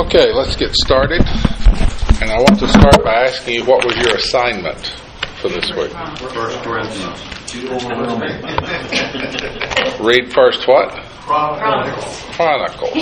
Okay, let's get started. And I want to start by asking you, what was your assignment for this week? 1 Corinthians. Read first what? Chronicles.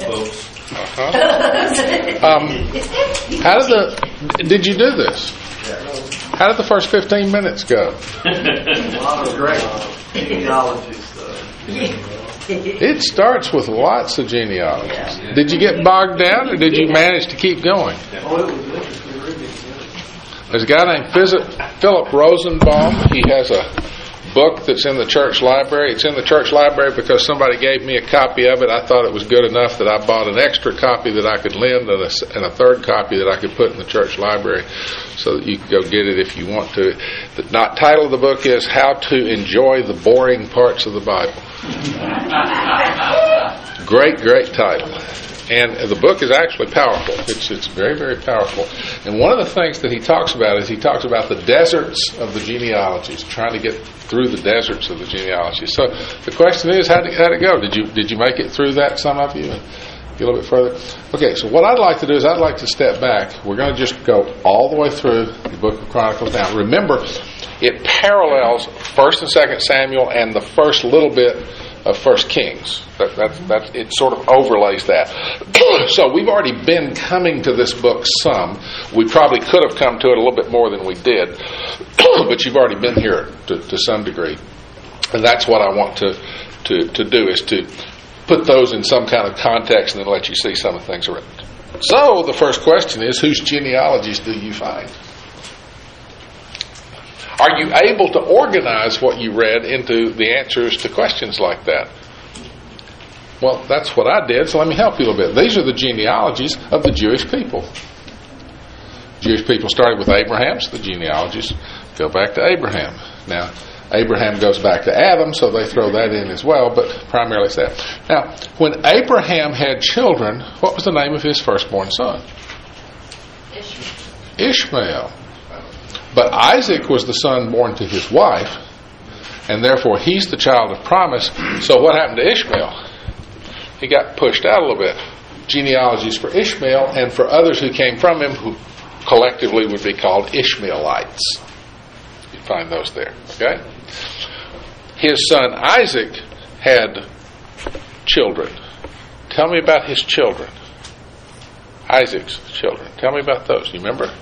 Did you do this? How did the first 15 minutes go? Great. Genealogy stuff. It starts with lots of genealogies. Did you get bogged down, or did you manage to keep going? There's a guy named Philip Rosenbaum. He has a book that's in the church library. It's in the church library because somebody gave me a copy of it. I thought it was good enough that I bought an extra copy that I could lend and a third copy that I could put in the church library so that you can go get it if you want to. The title of the book is How to Enjoy the Boring Parts of the Bible. Great title. And the book is actually powerful. It's very, very powerful. And one of the things that he talks about is he talks about the deserts of the genealogies, trying to get through the deserts of the genealogies. So the question is, how'd it go? Did you make it through that, some of you? And get a little bit further? Okay, so what I'd like to do is I'd like to step back. We're going to just go all the way through the book of Chronicles. Now, remember, it parallels 1st and 2nd Samuel and the first little bit of 1 Kings. It sort of overlays that. So we've already been coming to this book some. We probably could have come to it a little bit more than we did, but you've already been here to some degree. And that's what I want to do, is to put those in some kind of context and then let you see some of the things written. So the first question is, whose genealogies do you find? Are you able to organize what you read into the answers to questions like that? Well, that's what I did, so let me help you a little bit. These are the genealogies of the Jewish people. Jewish people started with Abraham, so the genealogies go back to Abraham. Now, Abraham goes back to Adam, so they throw that in as well, but primarily it's that. Now, when Abraham had children, what was the name of his firstborn son? Ishmael. But Isaac was the son born to his wife, and therefore he's the child of promise. So what happened to Ishmael? He got pushed out a little bit. Genealogies for Ishmael and for others who came from him, who collectively would be called Ishmaelites. You find those there, okay? His son Isaac had children. Tell me about his children. Isaac's children. Tell me about those. You remember?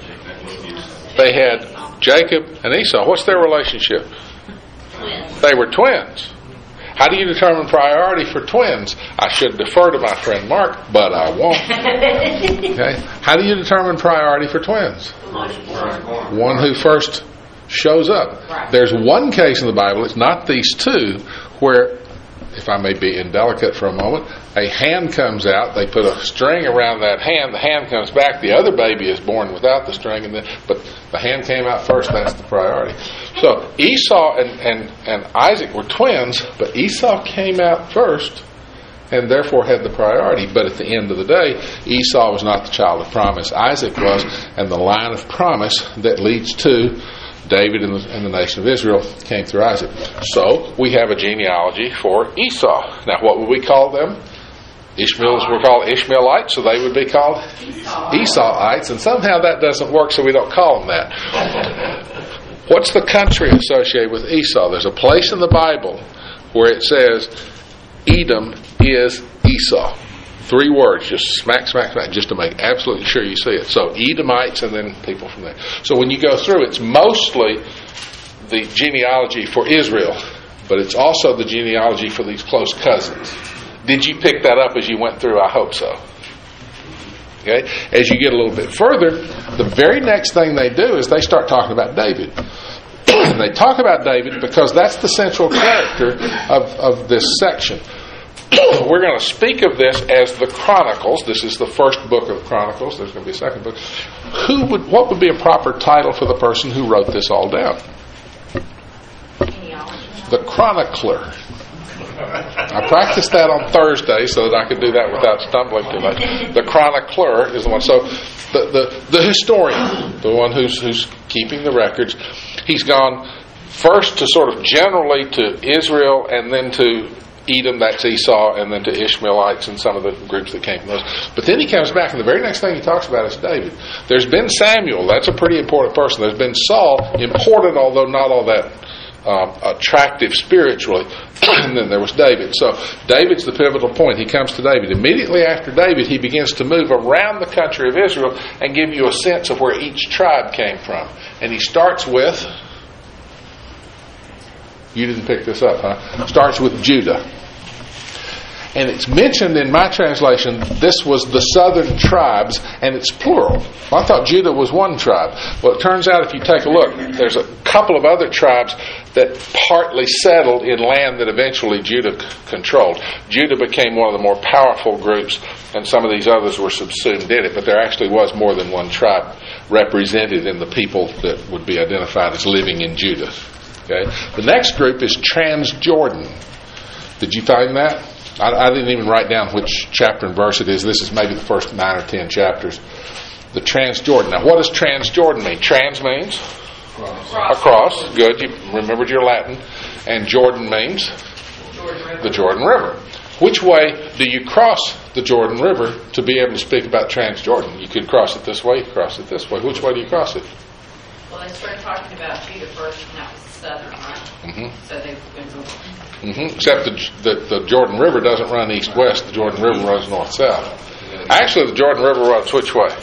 They had Jacob and Esau. What's their relationship? Twins. They were twins. How do you determine priority for twins? I should defer to my friend Mark, but I won't. Okay. How do you determine priority for twins? One who first shows up. There's one case in the Bible, it's not these two, where, if I may be indelicate for a moment, a hand comes out, they put a string around that hand, the hand comes back, the other baby is born without the string, but the hand came out first, that's the priority. So Esau and Isaac were twins, but Esau came out first and therefore had the priority. But at the end of the day, Esau was not the child of promise. Isaac was, and the line of promise that leads to David and the nation of Israel came through Isaac. So we have a genealogy for Esau. Now, what would we call them? Ishmaelites were called Ishmaelites, so they would be called Esauites, and somehow that doesn't work, so we don't call them that. What's the country associated with Esau? There's a place in the Bible where it says Edom is Esau. 3 words, just smack, just to make absolutely sure you see it. So Edomites and then people from there. So when you go through, it's mostly the genealogy for Israel, but it's also the genealogy for these close cousins. Did you pick that up as you went through? I hope so. Okay. As you get a little bit further, the very next thing they do is they start talking about David. And they talk about David because that's the central character of this section. We're going to speak of this as the Chronicles. This is the first book of the Chronicles. There's going to be a second book. What would be a proper title for the person who wrote this all down? The chronicler. I practiced that on Thursday so that I could do that without stumbling too much. The chronicler is the one. So the historian, the one who's keeping the records, he's gone first to sort of generally to Israel and then to Edom, that's Esau, and then to Ishmaelites and some of the groups that came from those. But then he comes back, and the very next thing he talks about is David. There's been Samuel, that's a pretty important person. There's been Saul, important, although not all that attractive spiritually. And then there was David. So David's the pivotal point. He comes to David. Immediately after David, he begins to move around the country of Israel and give you a sense of where each tribe came from. And he starts with... You didn't pick this up, huh? Starts with Judah. And it's mentioned in my translation, this was the southern tribes, and it's plural. Well, I thought Judah was one tribe. Well, it turns out if you take a look, there's a couple of other tribes that partly settled in land that eventually Judah controlled. Judah became one of the more powerful groups, and some of these others were subsumed in it, but there actually was more than one tribe represented in the people that would be identified as living in Judah. Okay. The next group is Transjordan. Did you find that? I didn't even write down which chapter and verse it is. This is maybe the first 9 or 10 chapters. The Transjordan. Now, what does Transjordan mean? Trans means? Across. Good. You remembered your Latin. And Jordan means? The Jordan River. Which way do you cross the Jordan River to be able to speak about Transjordan? You could cross it this way, you could cross it this way. Which way do you cross it? Well, they started talking about Judah first, and that was southern, right? Mm-hmm. So they went north. Mm-hmm. Except the Jordan River doesn't run east-west. The Jordan River runs north-south. Actually, the Jordan River runs which way?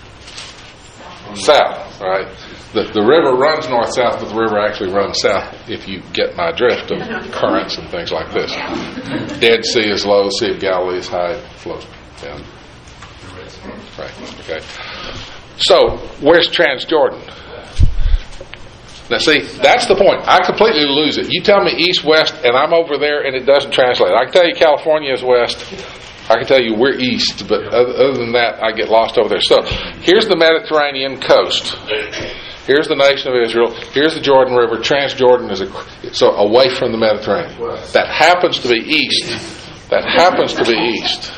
South, right? The river runs north-south, but the river actually runs south, if you get my drift of currents and things like this. Dead Sea is low, Sea of Galilee is high, it flows down. Right, okay. So, where's Transjordan? Now see, that's the point. I completely lose it. You tell me east-west, and I'm over there, and it doesn't translate. I can tell you California is west. I can tell you we're east, but other than that, I get lost over there. So, here's the Mediterranean coast. Here's the nation of Israel. Here's the Jordan River. Transjordan is so away from the Mediterranean. That happens to be east. That happens to be east.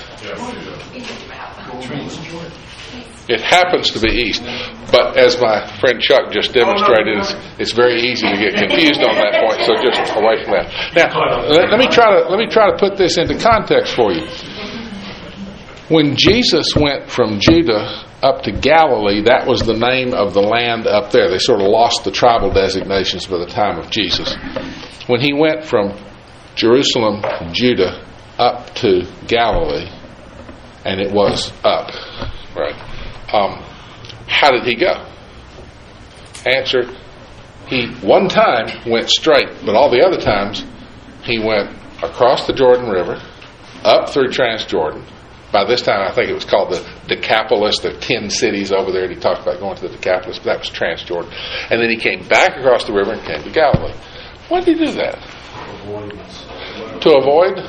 It happens to be east. But as my friend Chuck just demonstrated, it's very easy to get confused on that point. So just away from that. Now, let me try to put this into context for you. When Jesus went from Judah up to Galilee, that was the name of the land up there. They sort of lost the tribal designations by the time of Jesus. When he went from Jerusalem, Judah, up to Galilee, and it was up, right? How did he go? Answer, he one time went straight, but all the other times he went across the Jordan River, up through Transjordan. By this time, I think it was called the Decapolis. There are 10 cities over there, and he talked about going to the Decapolis, but that was Transjordan. And then he came back across the river and came to Galilee. Why did he do that? To avoid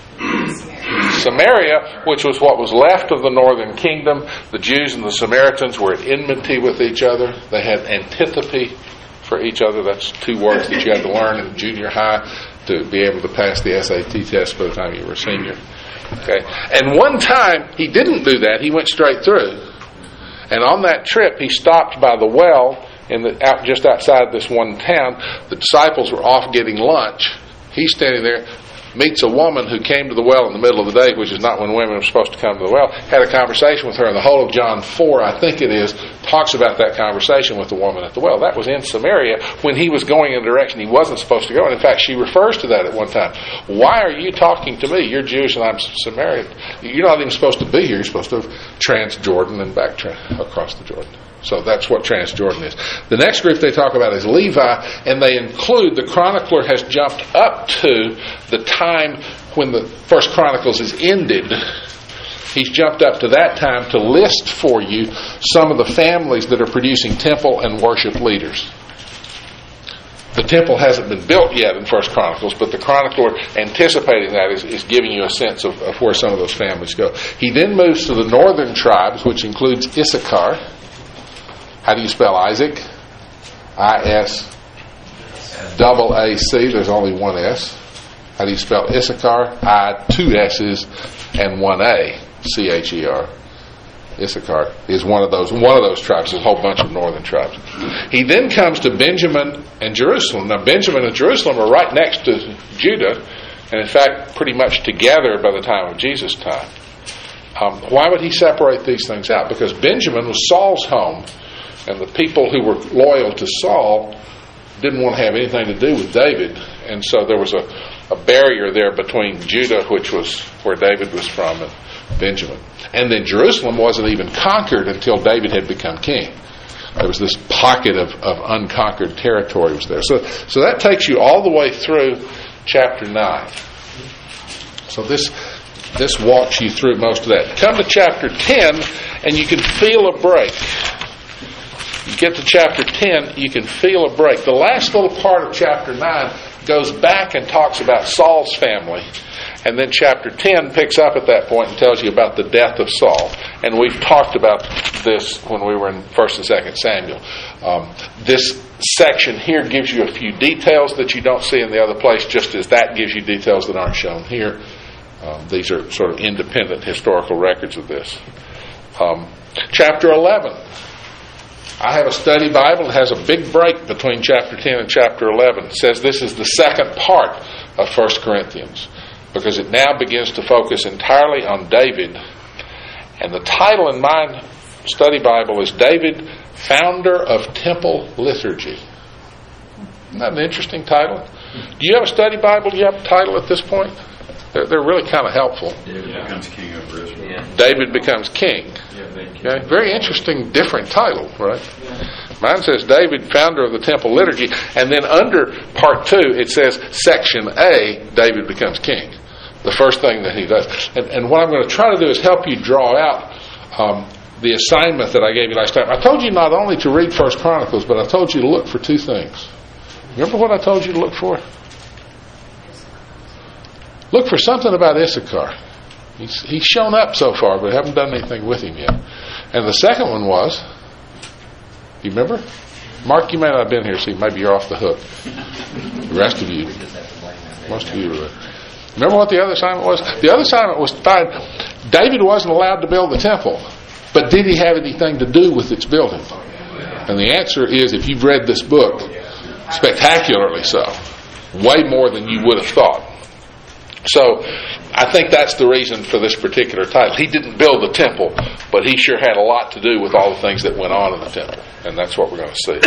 Samaria, which was what was left of the northern kingdom. The Jews and the Samaritans were at enmity with each other. They had antipathy for each other. That's 2 words that you had to learn in junior high to be able to pass the SAT test by the time you were a senior. Okay. And one time he didn't do that. He went straight through. And on that trip he stopped by the well just outside this one town. The disciples were off getting lunch. He's standing there, meets a woman who came to the well in the middle of the day, which is not when women are supposed to come to the well, had a conversation with her. And the whole of John 4, I think it is, talks about that conversation with the woman at the well. That was in Samaria when he was going in a direction he wasn't supposed to go. And in fact, she refers to that at one time. Why are you talking to me? You're Jewish and I'm Samaritan. You're not even supposed to be here. You're supposed to have Transjordan and back across the Jordan. So that's what Transjordan is. The next group they talk about is Levi, and they include, the chronicler has jumped up to the time when the First Chronicles is ended. He's jumped up to that time to list for you some of the families that are producing temple and worship leaders. The temple hasn't been built yet in First Chronicles, but the chronicler, anticipating that, is giving you a sense of where some of those families go. He then moves to the northern tribes, which includes Issachar. How do you spell Isaac? I-S-A-A-C. There's only one S. How do you spell Issachar? Two S's and one A. C-H-E-R. Issachar is one of those tribes. There's a whole bunch of northern tribes. He then comes to Benjamin and Jerusalem. Now, Benjamin and Jerusalem are right next to Judah. and in fact pretty much together by the time of Jesus' time. Why would he separate these things out? Because Benjamin was Saul's home, and the people who were loyal to Saul didn't want to have anything to do with David, and so there was a barrier there between Judah, which was where David was from, and Benjamin. And then Jerusalem wasn't even conquered until David had become king. There was this pocket of unconquered territory was there. So that takes you all the way through chapter 9. So this walks you through most of that. Come to chapter 10, and you can feel a break. You get to chapter 10, you can feel a break. The last little part of chapter 9 goes back and talks about Saul's family. And then chapter 10 picks up at that point and tells you about the death of Saul. And we've talked about this when we were in 1st and 2nd Samuel. This section here gives you a few details that you don't see in the other place, just as that gives you details that aren't shown here. These are sort of independent historical records of this. Chapter 11. I have a study Bible that has a big break between chapter 10 and chapter 11. It says this is the second part of 1 Corinthians, because it now begins to focus entirely on David. And the title in my study Bible is David, Founder of Temple Liturgy. Isn't that an interesting title? Do you have a study Bible? Do you have a title at this point? They're really kind of helpful. David becomes king over Israel. Yeah. David becomes king. Okay? Very interesting, different title, right? Mine says David, founder of the temple liturgy, and then under part 2 it says section A, David becomes king. The first thing that he does. And what I'm going to try to do is help you draw out the assignment that I gave you last time. I told you not only to read 1 Chronicles, but I told you to look for 2 things. Remember what I told you to look for? Look for something about Issachar. He's shown up so far, but I haven't done anything with him yet. And the second one was, you remember? Mark, you may not have been here, so maybe you're off the hook. The rest of you, most of you were. Remember what the other assignment was? The other assignment was to find David wasn't allowed to build the temple, but did he have anything to do with its building? And the answer is, if you've read this book, spectacularly so. Way more than you would have thought. So, I think that's the reason for this particular title. He didn't build the temple, but he sure had a lot to do with all the things that went on in the temple. And that's what we're going to see.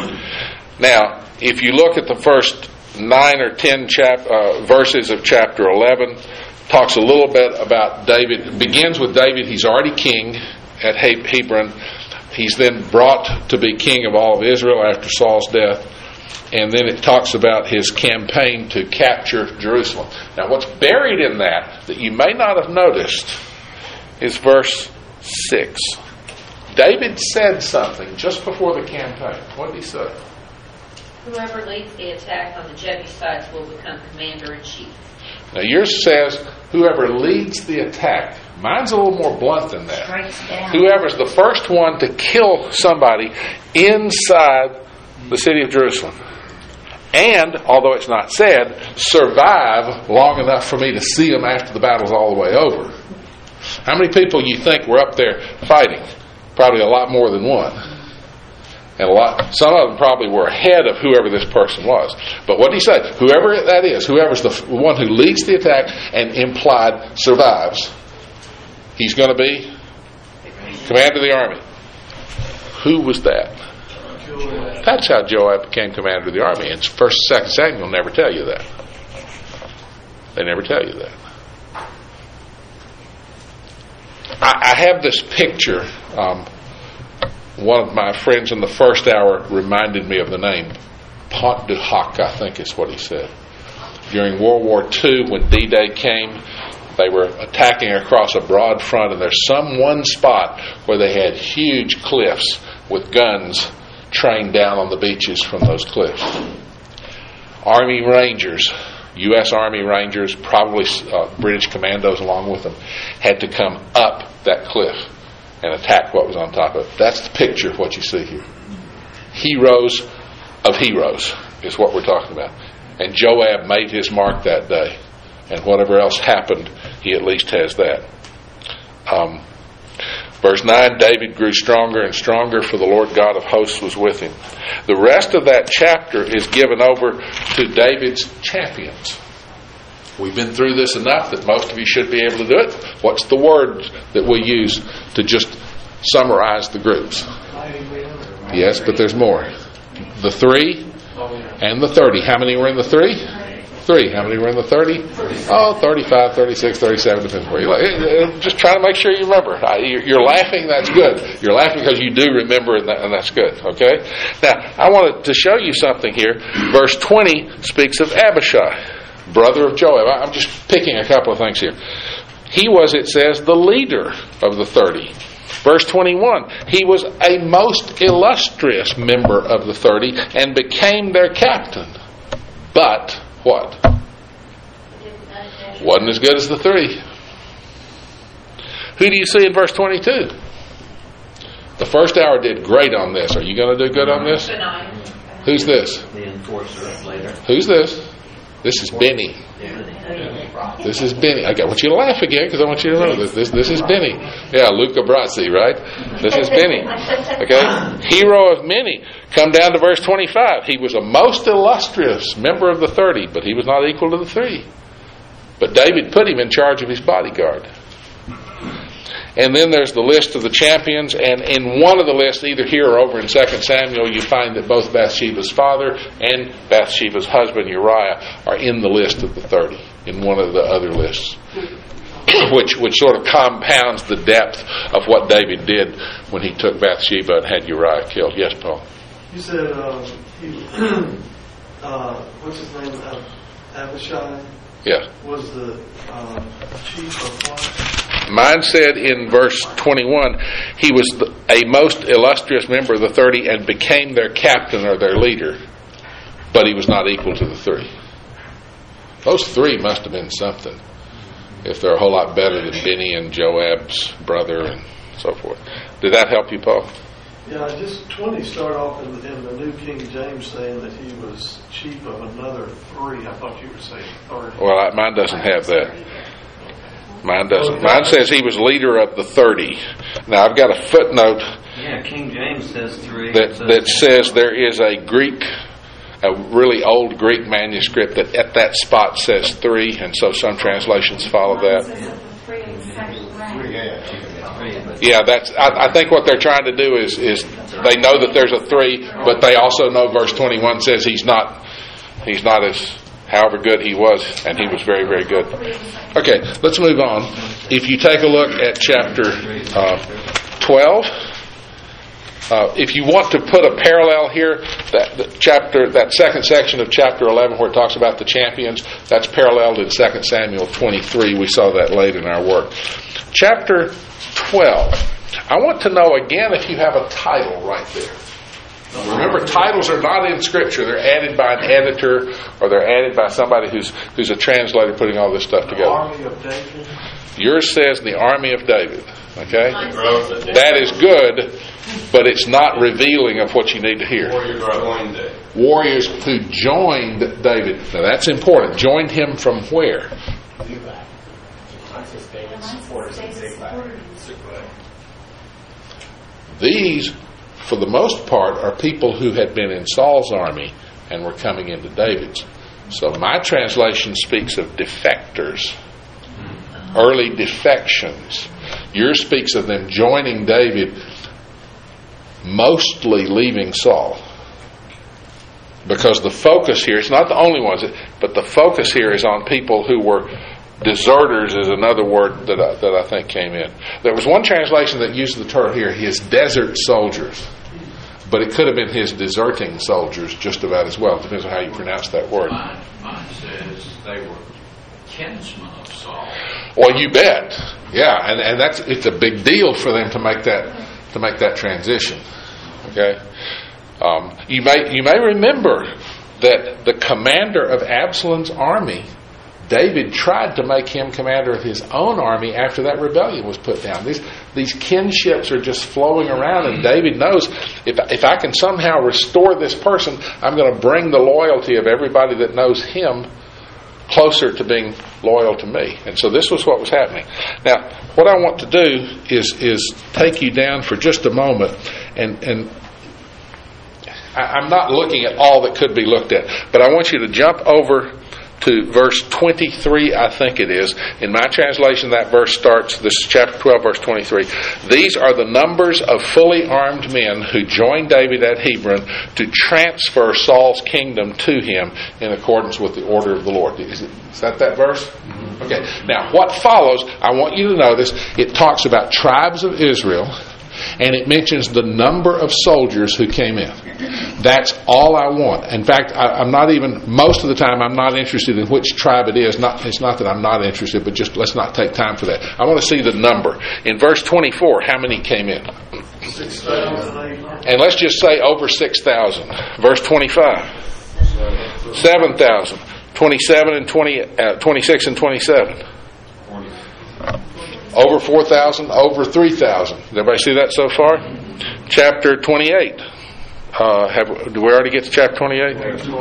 Now, if you look at the first 9 or 10 verses of chapter 11, talks a little bit about David. It begins with David. He's already king at Hebron. He's then brought to be king of all of Israel after Saul's death. And then it talks about his campaign to capture Jerusalem. Now, what's buried in that you may not have noticed is verse 6. David said something just before the campaign. What did he say? Whoever leads the attack on the Jebusites will become commander-in-chief. Now, yours says, whoever leads the attack. Mine's a little more blunt than that. Whoever's the first one to kill somebody inside the city of Jerusalem. And, although it's not said, survive long enough for me to see them after the battle's all the way over. How many people you think were up there fighting? Probably a lot more than one. And some of them probably were ahead of whoever this person was. But what did he say? Whoever that is, whoever's the one who leads the attack and implied survives, he's going to be commander of the army. Who was that? That's how Joab became commander of the army. And 1st and 2nd Samuel never tell you that. They never tell you that. I have this picture. One of my friends in the first hour reminded me of the name Pont du Hoc, I think is what he said. During World War II, when D-Day came, they were attacking across a broad front, and there's some one spot where they had huge cliffs with guns trained down on the beaches from those cliffs. Army Rangers, U.S. Army Rangers, probably British commandos along with them, had to come up that cliff and attack what was on top of it. That's the picture of what you see here. Heroes of heroes is what we're talking about. And Joab made his mark that day. And whatever else happened, he at least has that. Verse 9, David grew stronger and stronger, for the Lord God of hosts was with him. The rest of that chapter is given over to David's champions. We've been through this enough that most of you should be able to do it. What's the word that we use to just summarize the groups? Yes, but there's more. The 3 and the 30. How many were in the 3? 3. How many were in the 30? Oh, 35, 36, 37, depends where you like. Just trying to make sure you remember. You're laughing, that's good. You're laughing because you do remember, and that's good. Okay? Now, I wanted to show you something here. Verse 20 speaks of Abishai, brother of Joab. I'm just picking a couple of things here. He was, it says, the leader of the 30. Verse 21, he was a most illustrious member of the 30 and became their captain. But, what? Wasn't as good as the 3. Who do you see in verse 22? The first hour did great on this. Are you going to do good on this? Who's this? The enforcer later. Who's this? This is Benny. This is Benny. I want you to laugh again because I want you to remember this. This is Benny. Yeah, Luca Brasi, right? This is Benny. Okay? Hero of many. Come down to verse 25. He was a most illustrious member of the 30, but he was not equal to the 3. But David put him in charge of his bodyguard. And then there's the list of the champions, and in one of the lists, either here or over in 2 Samuel, you find that both Bathsheba's father and Bathsheba's husband Uriah are in the list of the 30, in one of the other lists, which sort of compounds the depth of what David did when he took Bathsheba and had Uriah killed. Yes, Paul? You said, what's his name, Abishai? Yeah. Was the chief of what? Mine said in verse 21, he was a most illustrious member of the 30 and became their captain or their leader, but he was not equal to the 3. Those 3 must have been something, if they're a whole lot better than Benny and Joab's brother and so forth. Did that help you, Paul? Yeah, just 20 start off in the New King James saying that he was chief of another 3. I thought you were saying 30. Well, mine doesn't have that. Mine doesn't. Mine says he was leader of the 30. Now, I've got a footnote. Yeah, King James says 3. That says there is a really old Greek manuscript that at that spot says 3, and so some translations follow that. Yeah, I think what they're trying to do is they know that there's a 3, but they also know verse 21 says he's not as however good he was, and he was very, very good. Okay, let's move on. If you take a look at chapter 12, if you want to put a parallel here, that second section of chapter 11 where it talks about the champions, that's paralleled in 2 Samuel 23. We saw that late in our work. Chapter 12. I want to know again if you have a title right there. Remember, titles are not in Scripture. They're added by an editor, or they're added by somebody who's a translator putting all this stuff together. The Army of David. Yours says the Army of David. Okay? That is good, but it's not revealing of what you need to hear. Warriors who joined David. Now that's important. Joined him from where? These, for the most part, are people who had been in Saul's army and were coming into David's. So my translation speaks of defectors, early defections. Yours speaks of them joining David, mostly leaving Saul. Because the focus here, it's not the only ones, but the focus here is on people who were deserters, is another word that I think came in. There was one translation that used the term here, his desert soldiers. But it could have been his deserting soldiers just about as well. It depends on how you pronounce that word. Mine says they were kinsmen of Saul. Well, you bet. Yeah, and it's a big deal for them to make that transition. Okay? You may remember that the commander of Absalom's army, David tried to make him commander of his own army after that rebellion was put down. These kinships are just flowing around, and David knows if I can somehow restore this person, I'm going to bring the loyalty of everybody that knows him closer to being loyal to me. And so this was what was happening. Now, what I want to do is take you down for just a moment, and I'm not looking at all that could be looked at, but I want you to jump over to verse 23, I think it is. In my translation, that verse starts, this is chapter 12, verse 23. These are the numbers of fully armed men who joined David at Hebron to transfer Saul's kingdom to him in accordance with the order of the Lord. Is that verse? Okay. Now, what follows, I want you to notice, it talks about tribes of Israel, and it mentions the number of soldiers who came in. That's all I want. In fact, I'm not even, most of the time, I'm not interested in which tribe it is. It's not that I'm not interested, but just let's not take time for that. I want to see the number. In verse 24, how many came in? 6,000. And let's just say over 6,000. Verse 25. 7,000. 27 and 26 and 27. Over 4,000, over 3,000. Did everybody see that so far? Chapter 28. Do we already get to chapter 28?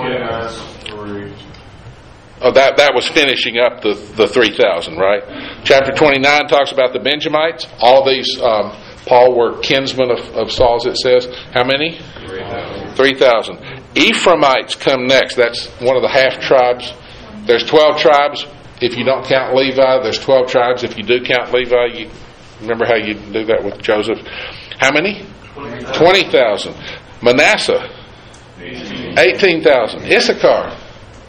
Oh, that was finishing up the 3,000, right? Chapter 29 talks about the Benjamites. All of these, Paul, were kinsmen of Saul's, it says. How many? 3,000. Ephraimites come next. That's one of the half tribes. There's 12 tribes. If you don't count Levi, there's 12 tribes. If you do count Levi, you remember how you do that with Joseph. How many? 20,000. Manasseh, 18,000. Issachar,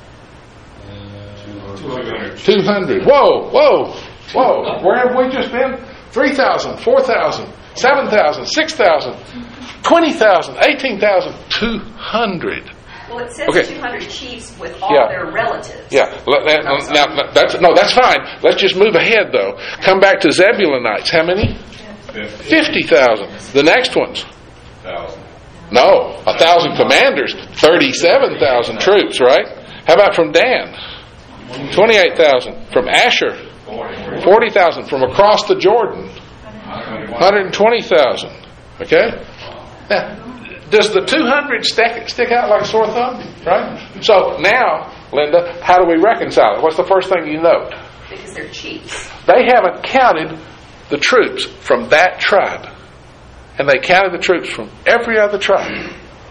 200. Whoa. Where have we just been? 3,000, 4,000, 7,000, 6,000, 20,000, 18,000, 200. Well, it says Okay. 200 chiefs with all Yeah. their relatives. Yeah. Now, that's fine. Let's just move ahead, though. Come back to Zebulonites. How many? 50,000. The next ones? 1,000. No. 1,000 commanders. 37,000 troops, right? How about from Dan? 28,000. From Asher? 40,000. From across the Jordan? 120,000. Okay? Now, does the 200 stick out like a sore thumb? Right? So now, Linda, how do we reconcile it? What's the first thing you note? Because they're chiefs. They haven't counted the troops from that tribe. And they counted the troops from every other tribe.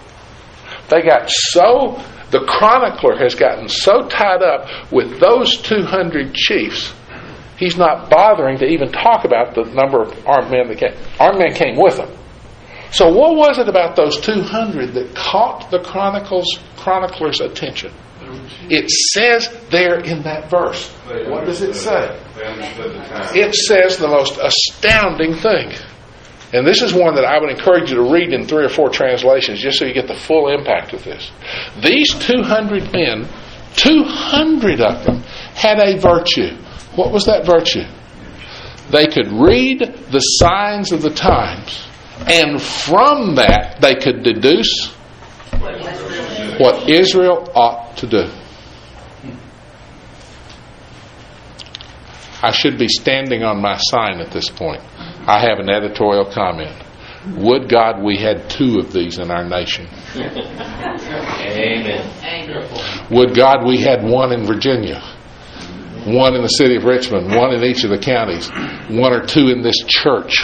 The chronicler has gotten so tied up with those 200 chiefs, he's not bothering to even talk about the number of armed men that came. Armed men came with them. So what was it about those 200 that caught the chronicler's attention? It says there in that verse. What does it say? It says the most astounding thing. And this is one that I would encourage you to read in 3 or 4 translations just so you get the full impact of this. These 200 men, 200 of them, had a virtue. What was that virtue? They could read the signs of the times, and from that they could deduce what Israel ought to do. I should be standing on my sign at this point. I have an editorial comment. Would God we had 2 of these in our nation. Amen. Would God we had 1 in Virginia, 1 in the city of Richmond, 1 in each of the counties, 1 or 2 in this church.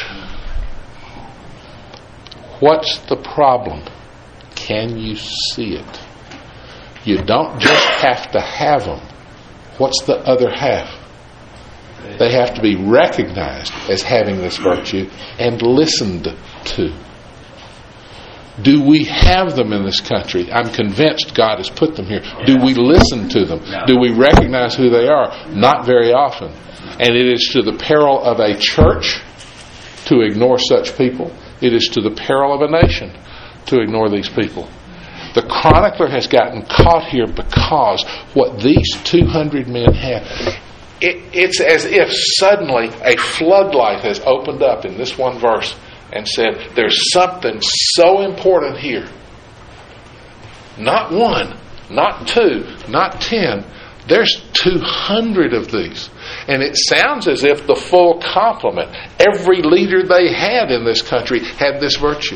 What's the problem? Can you see it? You don't just have to have them. What's the other half? They have to be recognized as having this virtue and listened to. Do we have them in this country? I'm convinced God has put them here. Do we listen to them? Do we recognize who they are? Not very often. And it is to the peril of a church to ignore such people. It is to the peril of a nation to ignore these people. The chronicler has gotten caught here because what these 200 men have, it's as if suddenly a floodlight has opened up in this one verse and said, there's something so important here. Not 1, not 2, not 10. There's 200 of these. And it sounds as if the full complement, every leader they had in this country had this virtue.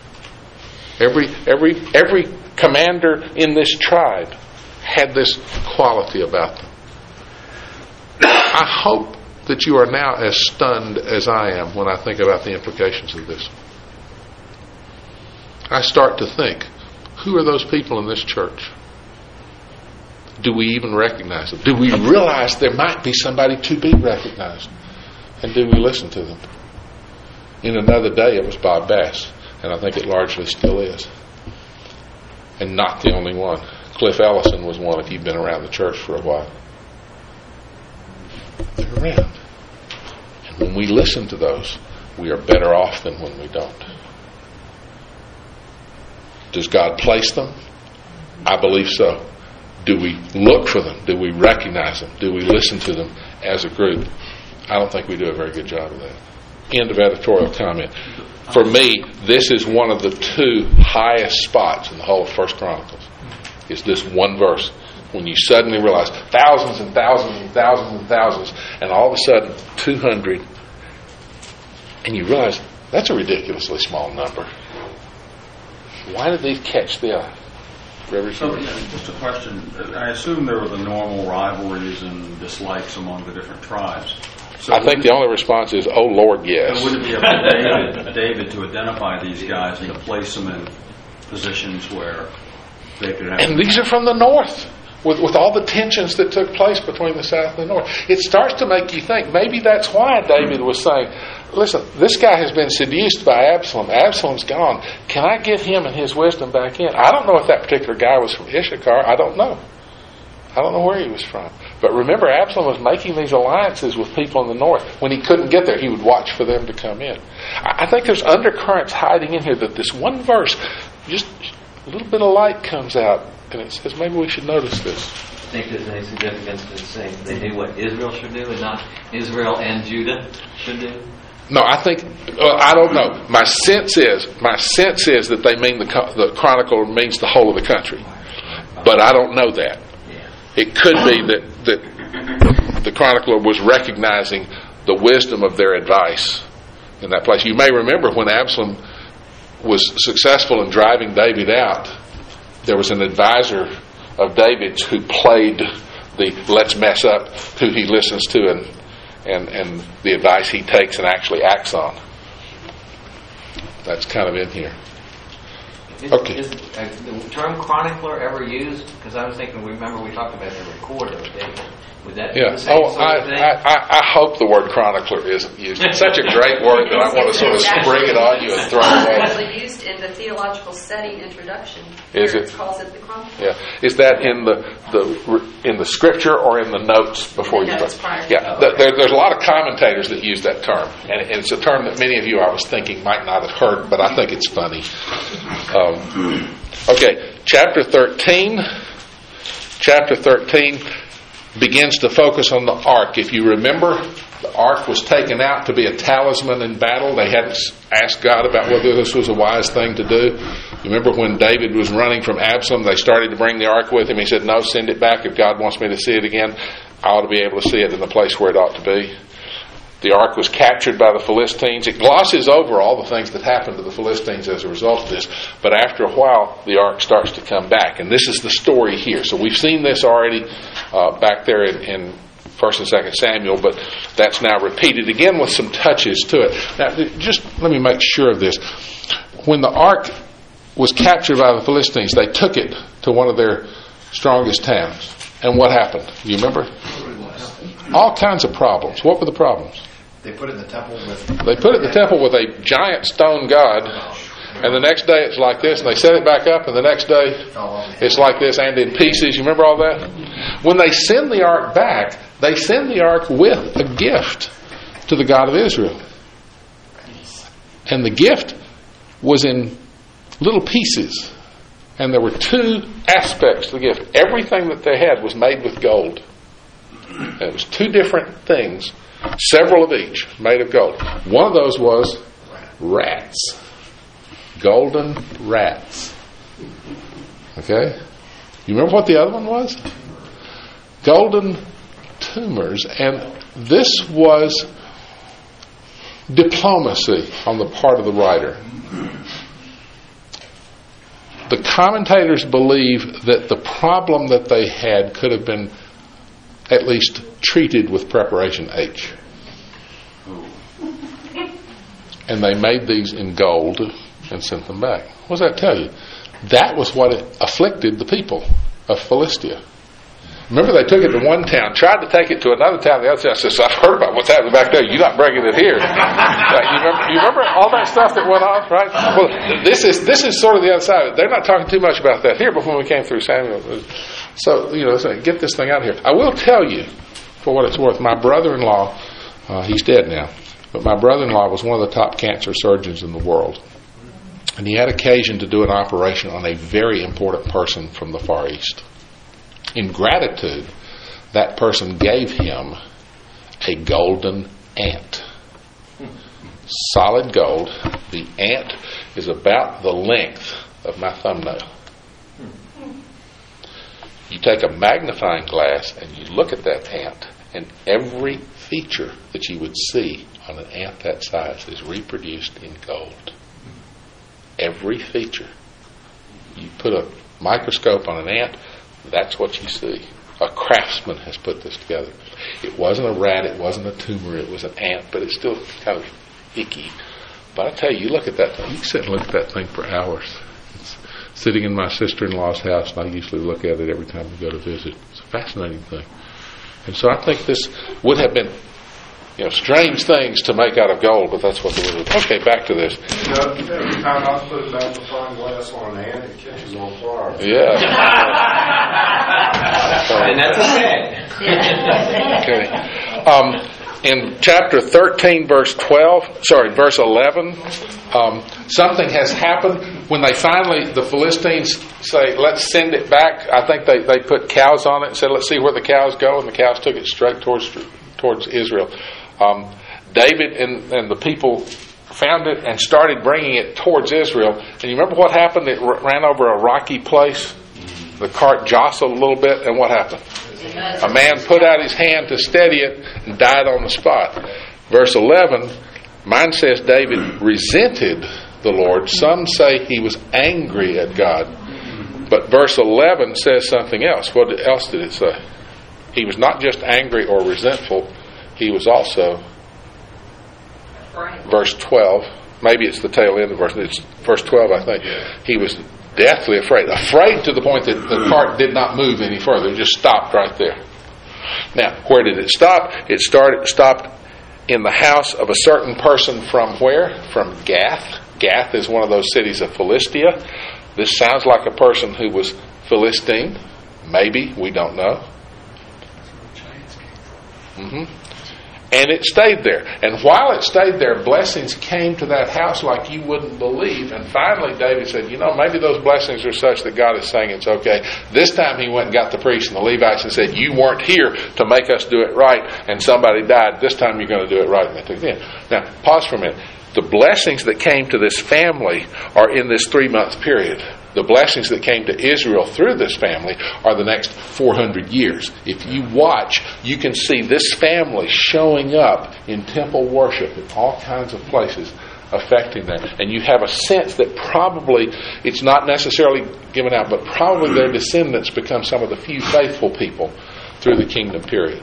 Every commander in this tribe had this quality about them. I hope that you are now as stunned as I am when I think about the implications of this. I start to think, who are those people in this church? Do we even recognize them? Do we realize there might be somebody to be recognized? And do we listen to them? In another day, it was Bob Bass, and I think it largely still is. And not the only one. Cliff Ellison was one, if you've been around the church for a while. They're around. And when we listen to those, we are better off than when we don't. Does God place them? I believe so. Do we look for them? Do we recognize them? Do we listen to them as a group? I don't think we do a very good job of that. End of editorial comment. For me, this is one of the two highest spots in the whole of 1 Chronicles. Is this one verse. When you suddenly realize thousands and thousands and thousands and thousands, and all of a sudden 200, and you realize that's a ridiculously small number. Why did these catch the eye? So, just a question. I assume there were the normal rivalries and dislikes among the different tribes. So I think the only response is, oh Lord, yes. Would it be up to David to identify these guys and to place them in positions where they could have... And these are from the north, with all the tensions that took place between the south and the north. It starts to make you think, maybe that's why David was saying, listen, this guy has been seduced by Absalom. Absalom's gone. Can I get him and his wisdom back in? I don't know if that particular guy was from Issachar. I don't know. I don't know where he was from. But remember, Absalom was making these alliances with people in the north. When he couldn't get there, he would watch for them to come in. I think there's undercurrents hiding in here that this one verse, just a little bit of light comes out, and it says maybe we should notice this. I think there's any significance in saying they knew what Israel should do and not Israel and Judah should do? No, I think, I don't know. My sense is that they mean the chronicle means the whole of the country. But I don't know that. It could be that the chronicler was recognizing the wisdom of their advice in that place. You may remember when Absalom was successful in driving David out, there was an advisor of David's who played the let's mess up who he listens to and the advice he takes and actually acts on. That's kind of in here. Okay. Is the term chronicler ever used? Because I was thinking, remember we talked about the recorder of David. Would that be the same sort of thing? I hope the word chronicler isn't used. It's such a great word that I want to sort of spring it on you and throw it away. It's actually used in the theological study introduction. Is it? It calls it the chronicle. Yeah. Is that in the scripture or in the notes before you start? Yeah. There's a lot of commentators that use that term, and it's a term that many of you, I was thinking, might not have heard, but I think it's funny. Okay, chapter 13. Chapter 13 begins to focus on the ark. If you remember, the ark was taken out to be a talisman in battle. They hadn't asked God about whether this was a wise thing to do. You remember when David was running from Absalom, they started to bring the ark with him. He said, no, send it back. If God wants me to see it again, I ought to be able to see it in the place where it ought to be. The ark was captured by the Philistines. It glosses over all the things that happened to the Philistines as a result of this. But after a while, the ark starts to come back. And this is the story here. So we've seen this already back there in 1 and 2 Samuel, but that's now repeated again with some touches to it. Now, just let me make sure of this. When the ark was captured by the Philistines, they took it to one of their strongest towns. And what happened? Do you remember? All kinds of problems. What were the problems? They put it in the temple with a giant stone god, and the next day it's like this, and they set it back up, and the next day it's like this and in pieces. You remember all that? When they send the ark back, they send the ark with a gift to the God of Israel. And the gift was in little pieces. And there were two aspects to the gift. Everything that they had was made with gold. And it was two different things, several of each, made of gold. One of those was rats. Golden rats. Okay? You remember what the other one was? Golden tumors. And this was diplomacy on the part of the writer. The commentators believe that the problem that they had could have been at least treated with preparation H. And they made these in gold and sent them back. What does that tell you? That was what afflicted the people of Philistia. Remember, they took it to one town, tried to take it to another town. The other town says, I've heard about what's happening back there. You're not bringing it here. You remember all that stuff that went on, right? Well, this is sort of the other side of it. They're not talking too much about that here, but when we came through Samuel. So, get this thing out of here. I will tell you, for what it's worth, my brother-in-law, he's dead now, but my brother-in-law was one of the top cancer surgeons in the world. And he had occasion to do an operation on a very important person from the Far East. In gratitude, that person gave him a golden ant. Solid gold. The ant is about the length of my thumbnail. You take a magnifying glass and you look at that ant, and every feature that you would see on an ant that size is reproduced in gold. Every feature. You put a microscope on an ant, that's what you see. A craftsman has put this together. It wasn't a rat, it wasn't a tumor, it was an ant, but it's still kind of icky. But I tell you, you look at that thing, you can sit and look at that thing for hours. It's sitting in my sister-in-law's house, and I usually look at it every time we go to visit. It's a fascinating thing. And so I think this would have been, strange things to make out of gold, but that's what they would have. Okay, back to this. Every time I put a magnifying glass on an ant, it catches on fire. Yeah. And that's Okay. In chapter 13, verse 11, something has happened. When they finally, the Philistines say, let's send it back, I think they put cows on it and said, let's see where the cows go, and the cows took it straight towards Israel. David and the people found it and started bringing it towards Israel. And you remember what happened? It ran over a rocky place. The cart jostled a little bit, and what happened? A man put out his hand to steady it and died on the spot. Verse 11, mine says David resented the Lord. Some say he was angry at God. But verse 11 says something else. What else did it say? He was not just angry or resentful, he was also, verse 12, maybe it's the tail end of it's verse 12, I think. He was deathly afraid to the point that the cart did not move any further. It just stopped right there. Now, where did it stop? It stopped in the house of a certain person from where? From Gath. Gath is one of those cities of Philistia. This sounds like a person who was Philistine. Maybe, we don't know. And it stayed there. And while it stayed there, blessings came to that house like you wouldn't believe. And finally David said, maybe those blessings are such that God is saying it's okay. This time he went and got the priests and the Levites and said, you weren't here to make us do it right, and somebody died. This time you're going to do it right. And they took it in. Now, pause for a minute. The blessings that came to this family are in this 3-month period. The blessings that came to Israel through this family are the next 400 years. If you watch, you can see this family showing up in temple worship in all kinds of places affecting them. And you have a sense that probably, it's not necessarily given out, but probably their descendants become some of the few faithful people through the kingdom period.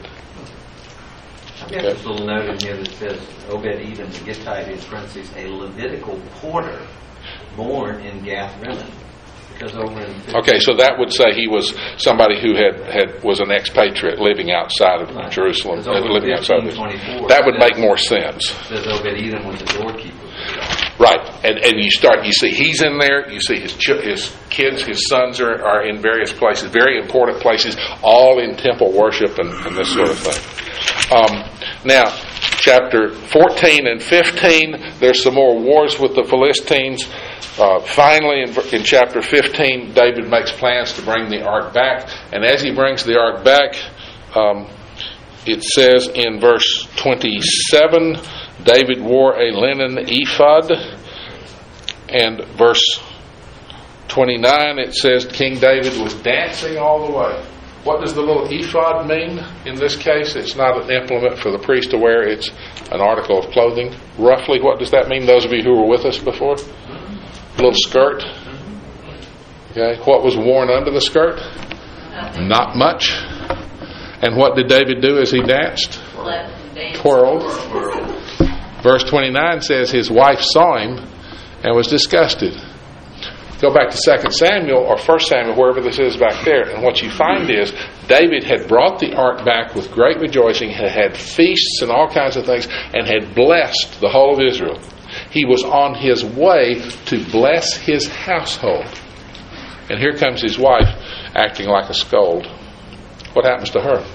Okay. There's a little note in here that says Obed-Edom the Gittite is parentheses a Levitical porter born in Gath-Rimmon. Okay, so that would say he was somebody who was an expatriate living outside of Jerusalem, living outside of that would make more sense. Says Obed-Edom was the doorkeeper. Right, and you see he's in there. You see his kids, his sons are in various places, very important places, all in temple worship and this sort of thing. Now, chapter 14 and 15, there's some more wars with the Philistines. Finally, in chapter 15, David makes plans to bring the ark back. And as he brings the ark back, it says in verse 27, David wore a linen ephod. And verse 29, it says King David was dancing all the way. What does the little ephod mean in this case? It's not an implement for the priest to wear. It's an article of clothing. Roughly, what does that mean, those of you who were with us before? A little skirt. Okay. What was worn under the skirt? Not much. And what did David do as he danced? Twirled. Verse 29 says his wife saw him and was disgusted. Go back to 2 Samuel or 1 Samuel, wherever this is back there, and what you find is David had brought the ark back with great rejoicing, had feasts and all kinds of things, and had blessed the whole of Israel. He was on his way to bless his household. And here comes his wife acting like a scold. What happens to her?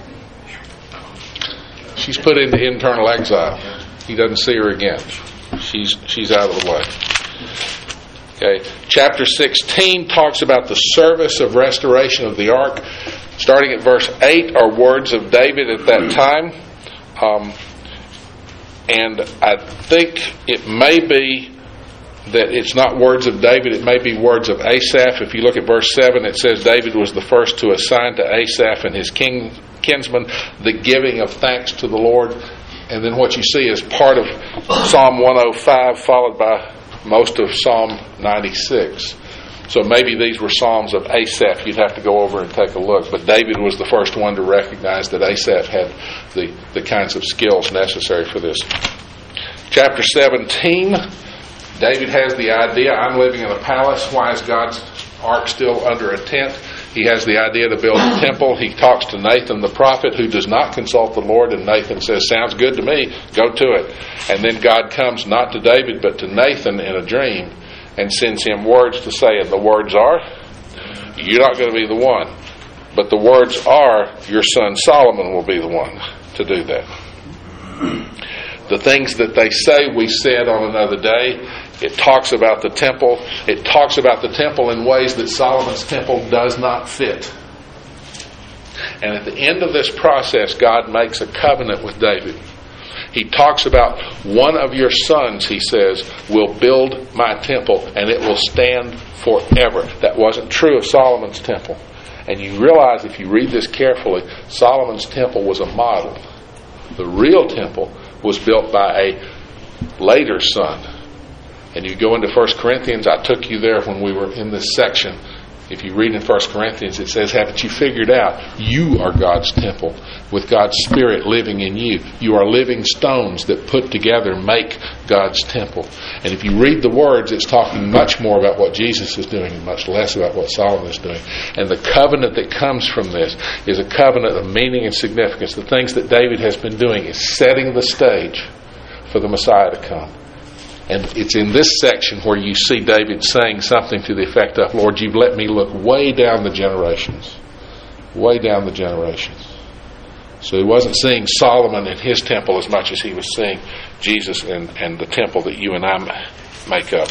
She's put into internal exile. He doesn't see her again. She's out of the way. Okay. Chapter 16 talks about the service of restoration of the ark. Starting at verse 8 are words of David at that time. And I think it may be that it's not words of David, it may be words of Asaph. If you look at verse 7, it says David was the first to assign to Asaph and his kinsmen the giving of thanks to the Lord. And then what you see is part of Psalm 105 followed by most of Psalm 96. So maybe these were Psalms of Asaph. You'd have to go over and take a look. But David was the first one to recognize that Asaph had the kinds of skills necessary for this. Chapter 17, David has the idea, I'm living in a palace. Why is God's ark still under a tent? He has the idea to build a temple. He talks to Nathan the prophet, who does not consult the Lord, and Nathan says, sounds good to me, go to it. And then God comes not to David but to Nathan in a dream and sends him words to say, and the words are, you're not going to be the one, but the words are, your son Solomon will be the one to do that. The things that they say we said on another day. It talks about the temple. It talks about the temple in ways that Solomon's temple does not fit. And at the end of this process, God makes a covenant with David. He talks about one of your sons, he says, will build my temple and it will stand forever. That wasn't true of Solomon's temple. And you realize if you read this carefully, Solomon's temple was a model. The real temple was built by a later son. And you go into 1 Corinthians, I took you there when we were in this section. If you read in 1 Corinthians, it says, haven't you figured out you are God's temple with God's Spirit living in you? You are living stones that put together make God's temple. And if you read the words, it's talking much more about what Jesus is doing and much less about what Solomon is doing. And the covenant that comes from this is a covenant of meaning and significance. The things that David has been doing is setting the stage for the Messiah to come. And it's in this section where you see David saying something to the effect of, Lord, you've let me look way down the generations. Way down the generations. So he wasn't seeing Solomon and his temple as much as he was seeing Jesus and the temple that you and I make up.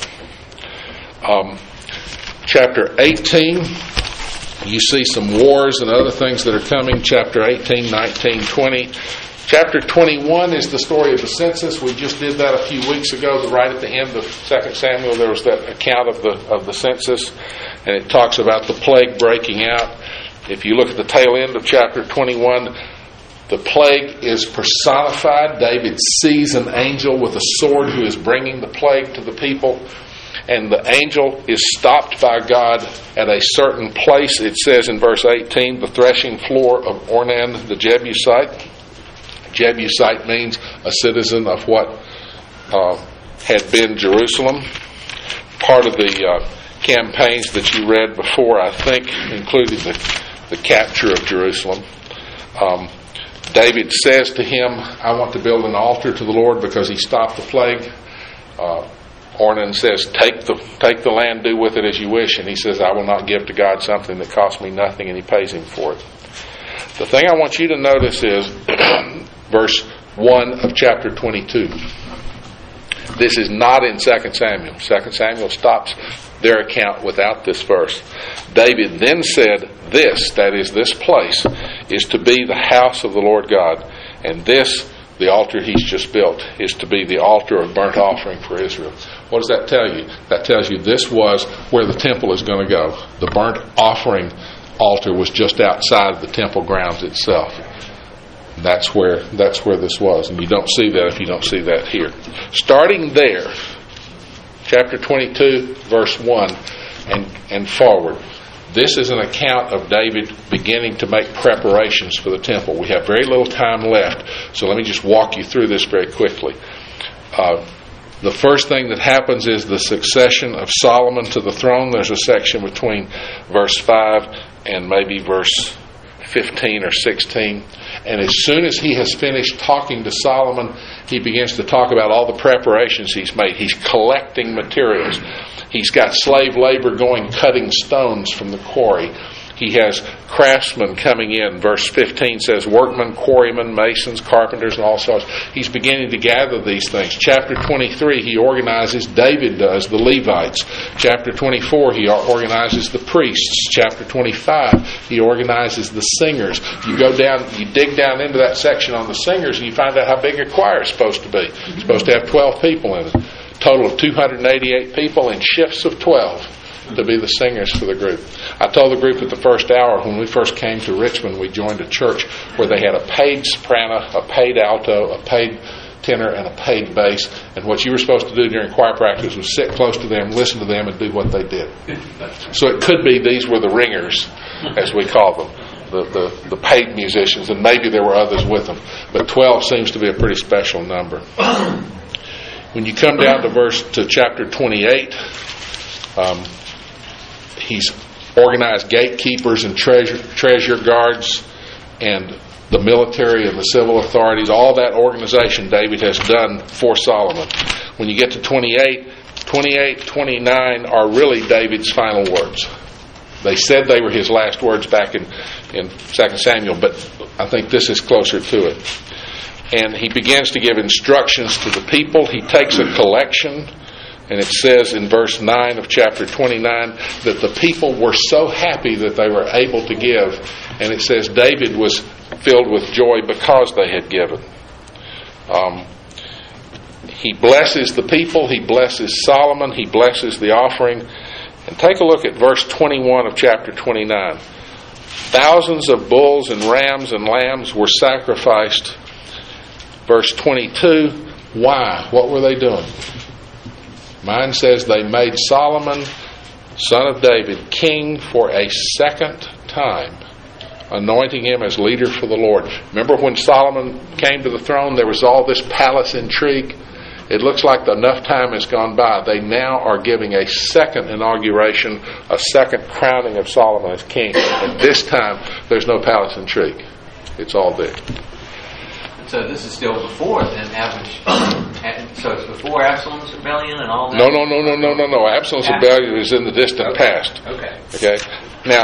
Chapter 18, you see some wars and other things that are coming. Chapter 18, 19, 20. Chapter 21 is the story of the census. We just did that a few weeks ago. Right at the end of 2 Samuel, there was that account of the census, and it talks about the plague breaking out. If you look at the tail end of chapter 21, the plague is personified. David sees an angel with a sword who is bringing the plague to the people, and the angel is stopped by God at a certain place. It says in verse 18, the threshing floor of Ornan the Jebusite. Jebusite means a citizen of what had been Jerusalem. Part of the campaigns that you read before, I think, included the capture of Jerusalem. David says to him, I want to build an altar to the Lord because he stopped the plague. Ornan says, take the land, do with it as you wish. And he says, I will not give to God something that costs me nothing, and he pays him for it. The thing I want you to notice is verse 1 of chapter 22. This is not in 2 Samuel. 2 Samuel stops their account without this verse. David then said, this, that is this place, is to be the house of the Lord God. And this, the altar he's just built, is to be the altar of burnt offering for Israel. What does that tell you? That tells you this was where the temple is going to go. The burnt offering altar was just outside the temple grounds itself. That's where this was, and you don't see that if you don't see that here. Starting there, chapter 22, verse 1, and forward. This is an account of David beginning to make preparations for the temple. We have very little time left, so let me just walk you through this very quickly. The first thing that happens is the succession of Solomon to the throne. There's a section between verse 5 and maybe verse 15 or 16. And as soon as he has finished talking to Solomon, he begins to talk about all the preparations he's made. He's collecting materials. He's got slave labor going, cutting stones from the quarry. He has craftsmen coming in. Verse 15 says workmen, quarrymen, masons, carpenters, and all sorts. He's beginning to gather these things. Chapter 23, he organizes, David does, the Levites. Chapter 24, he organizes the priests. Chapter 25, he organizes the singers. You go down, you dig down into that section on the singers, and you find out how big a choir is supposed to be. It's supposed to have 12 people in it. Total of 288 people in shifts of 12. To be the singers for the group. I told the group at the first hour, when we first came to Richmond, we joined a church where they had a paid soprano, a paid alto, a paid tenor, and a paid bass. And what you were supposed to do during choir practice was sit close to them, listen to them, and do what they did. So it could be these were the ringers, as we call them, the paid musicians, and maybe there were others with them. But 12 seems to be a pretty special number. When you come down to chapter 28, he's organized gatekeepers and treasure guards and the military and the civil authorities. All that organization David has done for Solomon. When you get to 28, 29 are really David's final words. They said they were his last words back in 2 Samuel, but I think this is closer to it. And he begins to give instructions to the people. He takes a collection. And it says in verse 9 of chapter 29 that the people were so happy that they were able to give. And it says David was filled with joy because they had given. He blesses the people. He blesses Solomon. He blesses the offering. And take a look at verse 21 of chapter 29. Thousands of bulls and rams and lambs were sacrificed. Verse 22. Why? What were they doing? Mine says they made Solomon, son of David, king for a second time, anointing him as leader for the Lord. Remember when Solomon came to the throne, there was all this palace intrigue? It looks like enough time has gone by. They now are giving a second inauguration, a second crowning of Solomon as king. And this time, there's no palace intrigue. It's all there. So this is still before then so it's before Absalom's rebellion and all that? No. Absalom's rebellion is in the distant past. Okay. Now,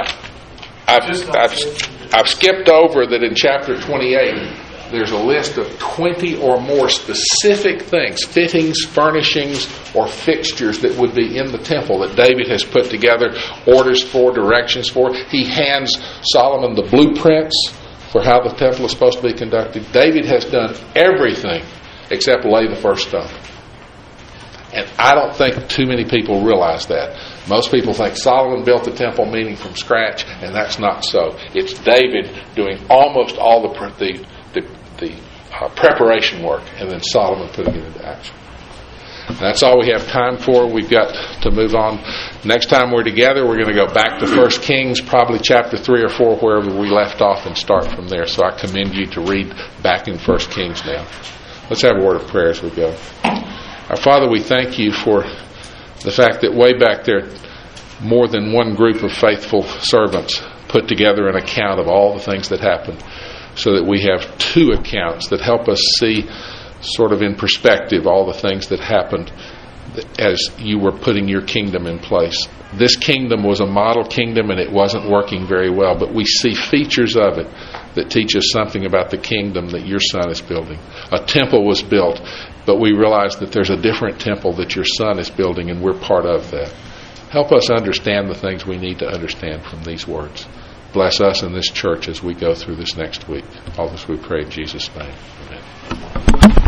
I've skipped over that in chapter 28. There's a list of 20 or more specific things, fittings, furnishings, or fixtures that would be in the temple that David has put together, orders for, directions for. He hands Solomon the blueprints for how the temple is supposed to be conducted. David has done everything except lay the first stone. And I don't think too many people realize that. Most people think Solomon built the temple, meaning from scratch, and that's not so. It's David doing almost all the preparation work, and then Solomon putting it into action. And that's all we have time for. We've got to move on. Next time we're together, we're going to go back to 1 Kings, probably chapter 3 or 4, wherever we left off, and start from there. So I commend you to read back in 1 Kings now. Let's have a word of prayer as we go. Our Father, we thank you for the fact that way back there, more than one group of faithful servants put together an account of all the things that happened, so that we have two accounts that help us see sort of in perspective all the things that happened as you were putting your kingdom in place. This kingdom was a model kingdom and it wasn't working very well, but we see features of it that teach us something about the kingdom that your Son is building. A temple was built, but we realize that there's a different temple that your Son is building, and we're part of that. Help us understand the things we need to understand from these words. Bless us in this church as we go through this next week. All this we pray in Jesus' name. Amen.